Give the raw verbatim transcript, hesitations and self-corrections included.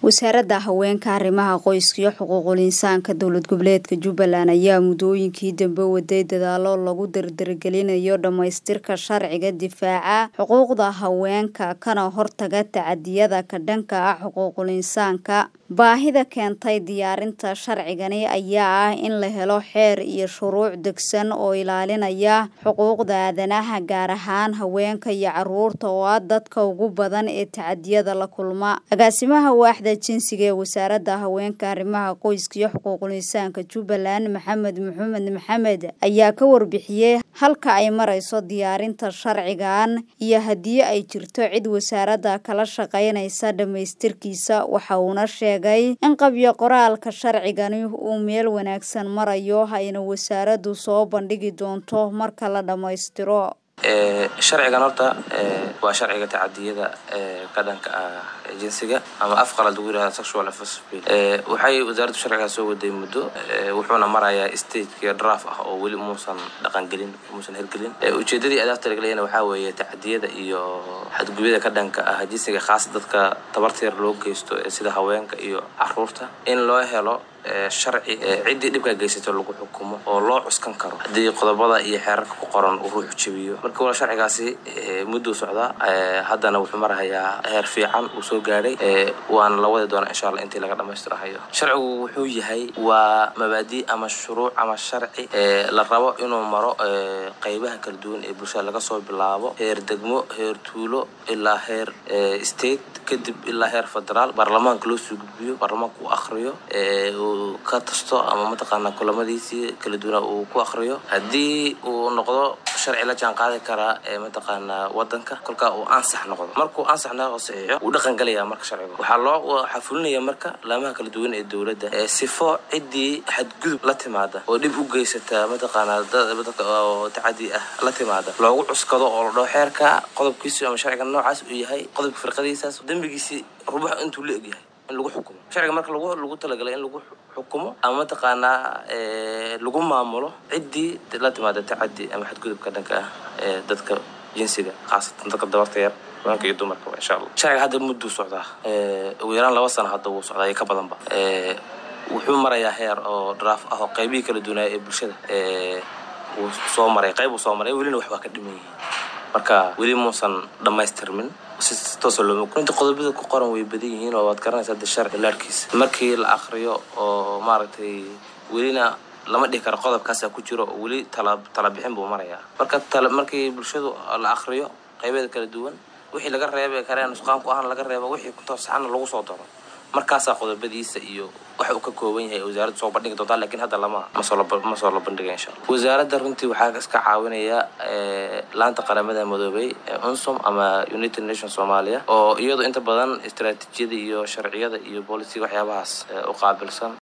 wasaaradda haweenka arrimaha qoyska iyo xuquuqul insaanka dowlad goboleedka Jubbaland ayaa mudooyinkii dambe waday dadaalo lagu dardargelinayo dhamaystirka sharciga difaaca xuquuqda haweenka kana hortaga tacadiyada ka dhanka ah xuquuqul insaanka. Baahida keentay diyaarinta sharcigani ayaa ah in la helo xeer iyo shuruuc degsan oo ilaalinaya xuquuqda aadanaha gaar ahaan haweenka iyo carruurta oo ah dadka ugu badan ee tacadiyada la kulma. Agaasimaha waaxda jinsiga ee wasaaradda haweenka arrimaha qoyska iyo xuquuqul insaanka Jubbaland Maxamed Maxamed Maxamed ayaa ka warbixiyay halka ay marayso diyaarinta sharcigan iyo haddii ay jirto cid wasaaradda kala shaqeynaysa dhamaystirkiisa. Waxa uu sheegay in qabyo qoraalka sharcigani uu meel wanaagsan marayo hayna wasaaraddu soo bandhigi doonto marka la dhamaystiro. ee sharcigan horta ee waa sharciga tacadiyada ee ka dhanka ah jinsiga ama afqal lagu yiraahdo sexual offense bill. ee waxay wasaaraddu sharciga soo waday muddo wuxuuna marayaa stage draft ah oo wali muusan dhaqan gelin muusan hirgelin. ee ujeedadii adaabta laga leeyahay waxa weeye tacadiyada iyo xadgudubida ka dhanka ah jinsiga khaas dadka tabarta yar loo geysto sida haweenka iyo carruurta in loo helo sharci cidii dhibka geysato lagu xukumo oo loo cuskan karo hadii qodobada iyo xeerarka ku qoran uu ruux jabiyo. marka wala sharcigaasi muddo socda haddana wuxuu marayaa heer fiican uu soo gaaray waan la wada doonaa insha Allah intii laga dhamaystirayo. sharcigu wuxuu yahay waa mabaadi ama shuruuc ama sharci la rabo inuu maro qaybaha kala duwan ee bulshada laga soo bilaabo heer degmo heer tuulo ilaa heer state kadib ilaa heer federaal baarlamaanka loo soo gudbiyo baarlamaanku uu akhriyo ka tasto ama mataqaana kulamadiisii kala duwan uu ku akhriyo hadii uu noqdo sharci la jaan qaadi kara ee mataqaana wadanka kolka uu ansax noqdo markuu ansax noqdo saxiix uu dhaqan galaya marka sharciga waxa loo xafulinaya marka laamaha kala duwan ee dawladda ee sifo cidii xadgudub la timaada oo dib u geysata mataqaana dadka oo tacadi ah la timaada loogu cuskado oo loo xeerka qodobkiisa ama sharciga noocaas uu yahay qodobka firqadiisaas dambigiisa rubax intuu la egyahay in lagu xukumo. sharciga marka lagu lagu talagalay in lagu xukumo ama taqaana ee lagu maamulo cidii la timaada tacadi ama xadgudub ka dhanka ah ee dadka jinsiga khaasatan dadka dabarta yar haweenka iyo dumarka insha Allah. sharciga hadda muddo socda ee ugu yaraan laba sano hadda uu socday ka badanba ee wuxuu marayaa heer oo draft ah oo qaybihi kala duwan ee bulshada ee uu soo maray qayb uu soo maray waliina wax waa ka dhiman yihiin marka wali muusan dhamaystirmin si toos loo muuqdo inta qodobada ku qoran way badan yihiin oo waad garanaysaa de sharci laarkiisa markii la akhriyo oo maaragtay waliina lama dhigi karo qodobkaas ku jiro wali talab talab bixin buu marayaa marka markii bulshadu la akhriyo qaybaha kala duwan wixii laga reebay kareen nusqaan ku ahaan laga reebo wixii ku toosan lagu soo daro markaas qodobadiisa iyo waxa uu ka kooban yahay wasaaradda soo bandhigi doonta laakiin hadda lama ma soo ma soo bandhigay insha Allah. wasaaradda runtii waxa iska caawinaya ee laanta qaramada midoobay ee UNSOM ama United Nations Soomaaliya oo iyadu inta badan istiraatiijiyada iyo sharciyada iyo policy waxyaabahaas u qaabilsan